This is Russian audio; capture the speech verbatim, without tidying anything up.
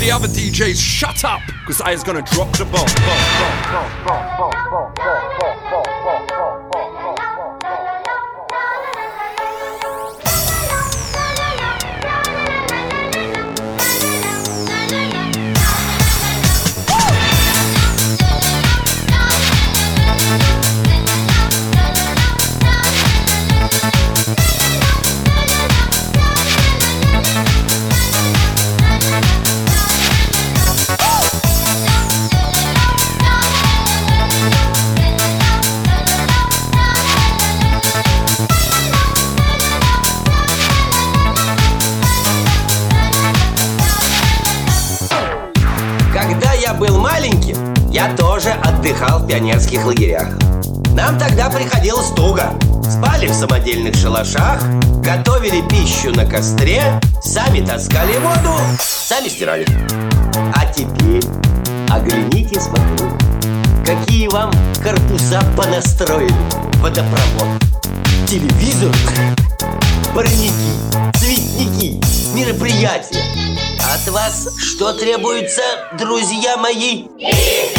the other D Js shut up, because I is gonna drop the bomb. Когда я был маленьким, я тоже отдыхал в пионерских лагерях. Нам тогда приходилось туго. Спали в самодельных шалашах, готовили пищу на костре, сами таскали воду, сами стирали. А теперь оглянитесь вокруг. Какие вам корпуса понастроили: водопровод, телевизор, парники, цветники, мероприятия. От вас что требуется, друзья мои?